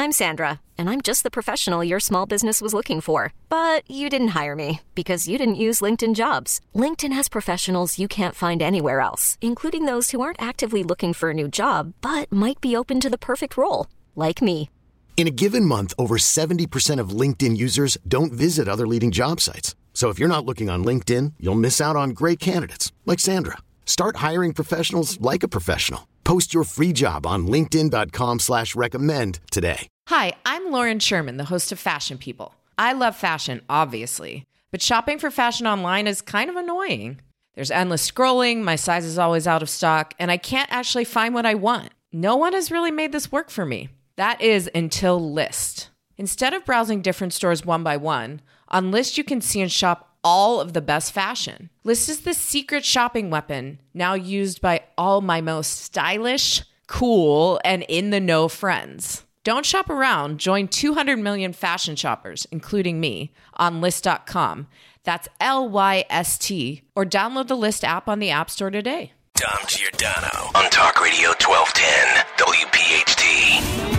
I'm Sandra, and I'm just the professional your small business was looking for. But you didn't hire me because you didn't use LinkedIn Jobs. LinkedIn has professionals you can't find anywhere else, including those who aren't actively looking for a new job, but might be open to the perfect role, like me. In a given month, over 70% of LinkedIn users don't visit other leading job sites. So if you're not looking on LinkedIn, you'll miss out on great candidates like Sandra. Start hiring professionals like a professional. Post your free job on linkedin.com/recommend today. Hi, I'm Lauren Sherman, the host of Fashion People. I love fashion, obviously, but shopping for fashion online is kind of annoying. There's endless scrolling, my size is always out of stock, and I can't actually find what I want. No one has really made this work for me. That is until Lyst. Instead of browsing different stores one by one, on Lyst you can see and shop all of the best fashion. Lyst is the secret shopping weapon now used by all my most stylish, cool, and in-the-know friends. Don't shop around. Join 200 million fashion shoppers, including me, on Lyst.com. That's Lyst, or download the Lyst app on the App Store today. Dom Giordano on Talk Radio 1210 WPHT.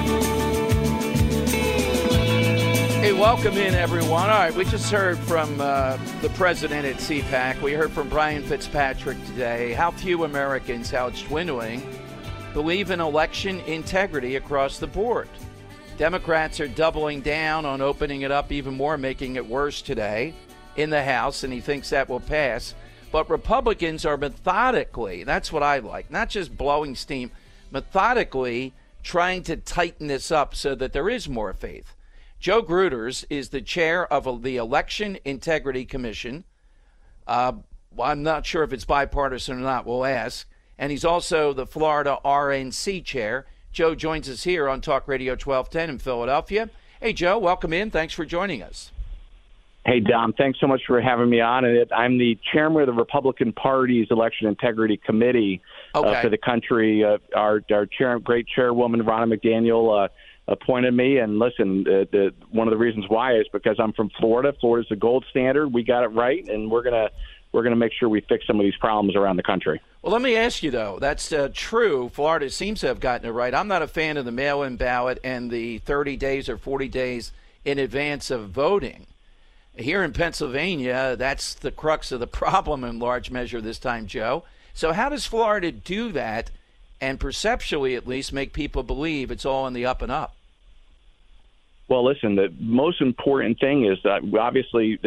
Hey, welcome in, everyone. All right, we just heard from the president at CPAC. We heard from Brian Fitzpatrick today. How few Americans, how it's dwindling, believe in election integrity across the board. Democrats are doubling down on opening it up even more, making it worse today in the House, and he thinks that will pass. But Republicans are methodically, that's what I like, not just blowing steam, methodically trying to tighten this up so that there is more faith. Joe Gruters is the chair of the Election Integrity Commission. I'm not sure if it's bipartisan or not. We'll ask. And he's also the Florida RNC chair. Joe joins us here on Talk Radio 1210 in Philadelphia. Hey, Joe, welcome in. Thanks for joining us. Hey, Dom, thanks so much for having me on. I'm the chairman of the Republican Party's Election Integrity Committee for the country. Our great chairwoman, Ronna McDaniel, appointed me. And listen, one of the reasons why is because I'm from Florida. Florida's the gold standard. We got it right, and we're gonna make sure we fix some of these problems around the country. Well, let me ask you, though. That's true. Florida seems to have gotten it right. I'm not a fan of the mail-in ballot and the 30 days or 40 days in advance of voting. Here in Pennsylvania, that's the crux of the problem in large measure this time, Joe. So how does Florida do that and perceptually at least make people believe it's all in the up and up? Well, listen, the most important thing is that obviously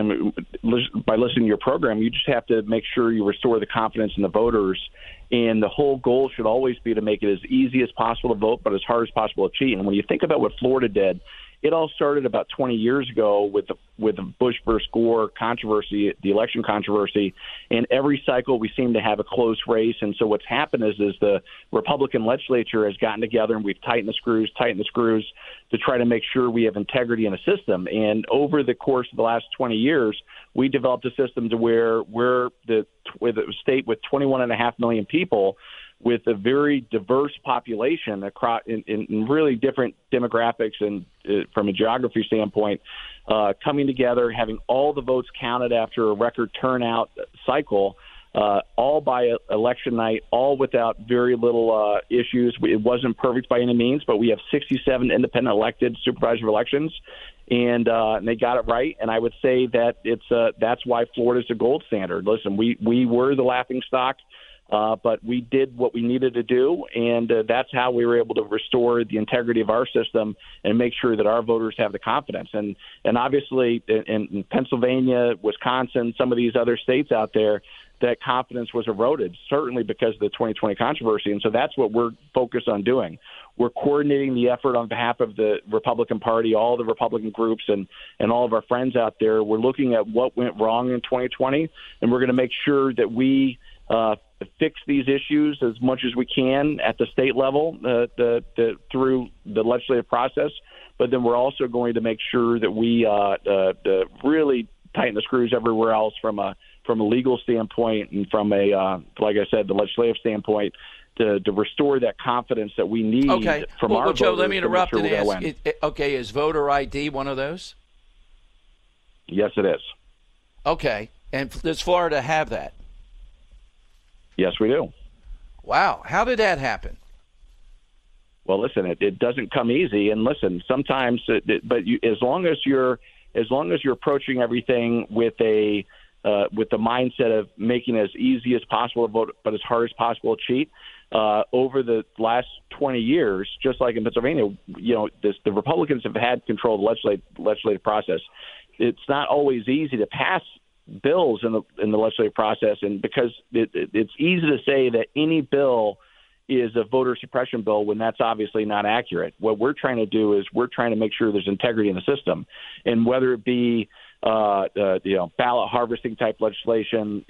by listening to your program, you just have to make sure you restore the confidence in the voters. And the whole goal should always be to make it as easy as possible to vote, but as hard as possible to cheat. And when you think about what Florida did, it all started about 20 years ago with the Bush versus Gore controversy, the election controversy. And every cycle we seem to have a close race. And so what's happened is the Republican legislature has gotten together and we've tightened the screws to try to make sure we have integrity in the system. And over the course of the last 20 years, we developed a system to where we're with a state with 21.5 million people, with a very diverse population across in really different demographics and from a geography standpoint, coming together, having all the votes counted after a record turnout cycle, all by election night, all without very little issues. It wasn't perfect by any means, but we have 67 independent elected supervisory elections, and they got it right. And I would say that that's why Florida's the gold standard. Listen, we were the laughingstock. But we did what we needed to do, and that's how we were able to restore the integrity of our system and make sure that our voters have the confidence. And obviously in Pennsylvania, Wisconsin, some of these other states out there, that confidence was eroded, certainly because of the 2020 controversy. And so that's what we're focused on doing. We're coordinating the effort on behalf of the Republican Party, all the Republican groups, and all of our friends out there. We're looking at what went wrong in 2020, and we're going to make sure that we fix these issues as much as we can at the state level through the legislative process. But then we're also going to make sure that we really tighten the screws everywhere else from a legal standpoint and from like I said, the legislative standpoint to restore that confidence that we need from our voters. Joe, let me interrupt and ask. Is voter ID one of those? Yes, it is. Okay. And does Florida have that? Yes, we do. Wow. How did that happen? Well, listen, it doesn't come easy, and listen, sometimes, as long as you're approaching everything with the mindset of making it as easy as possible to vote, but as hard as possible to cheat. Over the last 20 years, just like in Pennsylvania, the Republicans have had control of the legislative process. It's not always easy to pass bills in the legislative process, and because it's easy to say that any bill is a voter suppression bill when that's obviously not accurate. What we're trying to do is we're trying to make sure there's integrity in the system, and whether it be ballot harvesting type legislation,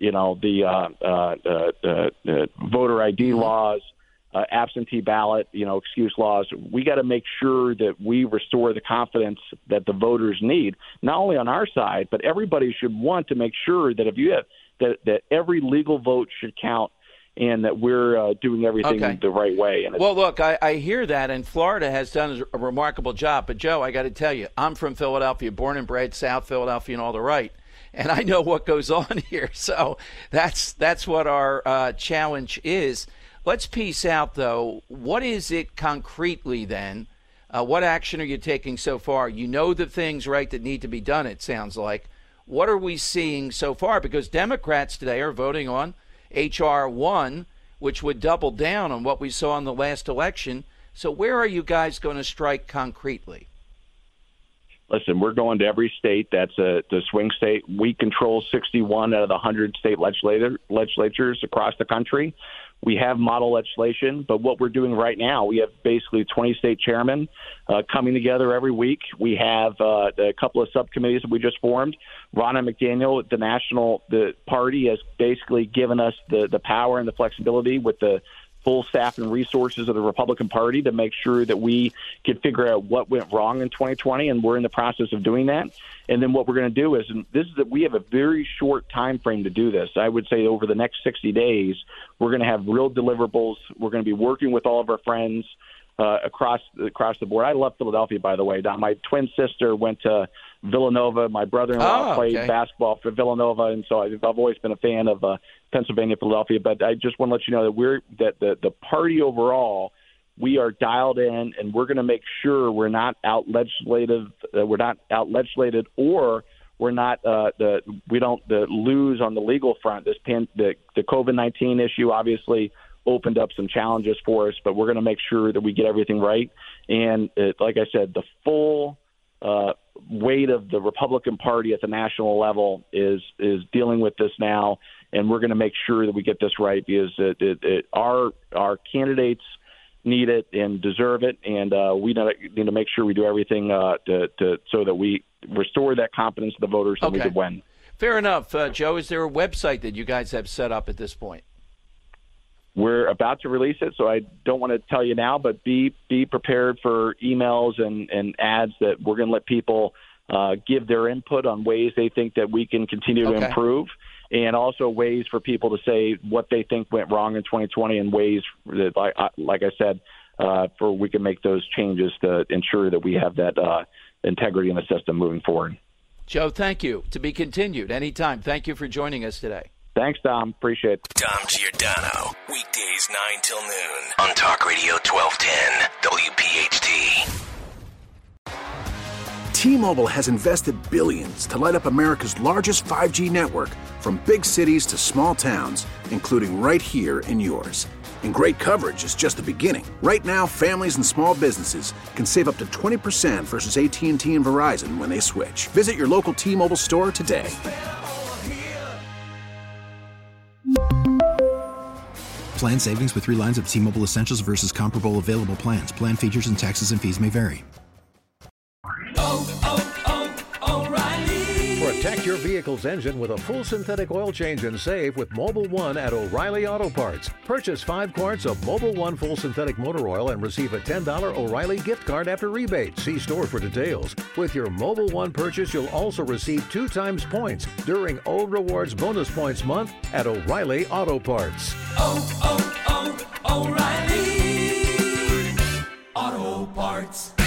the voter ID laws, absentee ballot, excuse laws. We got to make sure that we restore the confidence that the voters need, not only on our side, but everybody should want to make sure that if you have that every legal vote should count, and that we're doing everything the right way. Well, look, I hear that, and Florida has done a remarkable job. But, Joe, I got to tell you, I'm from Philadelphia, born and bred, South Philadelphia and all the right, and I know what goes on here. So that's what our challenge is. Let's piece out, though, what is it concretely then? What action are you taking so far? You know the things, right, that need to be done, it sounds like. What are we seeing so far? Because Democrats today are voting on H.R. 1, which would double down on what we saw in the last election. So where are you guys going to strike concretely? Listen, we're going to every state that's the swing state. We control 61 out of the 100 state legislatures across the country. We have model legislation, but what we're doing right now, we have basically 20 state chairmen coming together every week. We have a couple of subcommittees that we just formed. Ronna McDaniel, the party, has basically given us the power and the flexibility with the full staff and resources of the Republican Party to make sure that we can figure out what went wrong in 2020, and we're in the process of doing that. And then what we're going to do is that we have a very short time frame to do this. I would say over the next 60 days, we're going to have real deliverables. We're going to be working with all of our friends across the board. I love Philadelphia, by the way. My twin sister went to Villanova. My brother-in-law played basketball for Villanova, and so I've always been a fan of Pennsylvania, Philadelphia. But I just want to let you know that the party overall, we are dialed in, and we're going to make sure we're not out-legislated, or we don't lose on the legal front. The COVID-19 issue obviously opened up some challenges for us, but we're going to make sure that we get everything right. And like I said, the full weight of the Republican Party at the national level is dealing with this now, and we're going to make sure that we get this right, because our candidates need it and deserve it, and we need to make sure we do everything so that we restore that confidence to the voters so we can win. Fair enough. Joe, is there a website that you guys have set up at this point? We're about to release it, so I don't want to tell you now, but be prepared for emails and ads that we're going to let people give their input on ways they think that we can continue to improve, and also ways for people to say what they think went wrong in 2020, and ways that, like I said, for we can make those changes to ensure that we have that integrity in the system moving forward. Joe, thank you. To be continued anytime. Thank you for joining us today. Thanks, Dom. Appreciate it. Dom Giordano, weekdays 9 till noon on Talk Radio 1210 WPHT. T-Mobile has invested billions to light up America's largest 5G network, from big cities to small towns, including right here in yours. And great coverage is just the beginning. Right now, families and small businesses can save up to 20% versus AT&T and Verizon when they switch. Visit your local T-Mobile store today. Plan savings with 3 lines of T-Mobile Essentials versus comparable available plans. Plan features and taxes and fees may vary. Protect your vehicle's engine with a full synthetic oil change and save with Mobil 1 at O'Reilly Auto Parts. Purchase 5 quarts of Mobil 1 full synthetic motor oil and receive a $10 O'Reilly gift card after rebate. See store for details. With your Mobil 1 purchase, you'll also receive 2 times points during O Rewards Bonus Points Month at O'Reilly Auto Parts. O'Reilly Auto Parts.